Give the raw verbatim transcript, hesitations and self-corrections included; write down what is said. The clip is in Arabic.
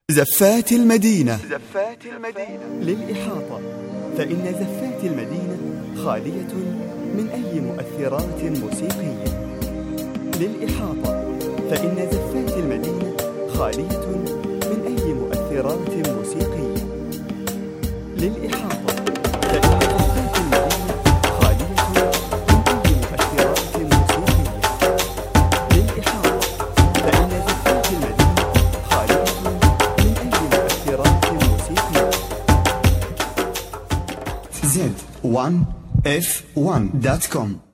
زفات المدينة. زفات المدينة للإحاطة، فإن زفات المدينة خالية من أي مؤثرات موسيقية. للإحاطة، فإن زفات المدينة خالية من أي مؤثرات موسيقية. للإحاطة، فإن زفات المدينة خالية من أي مؤثرات موسيقية. للإحاطة، فإن زفات المدينة خالية من أي مؤثرات موسيقية. زد ون اف ون دوت كوم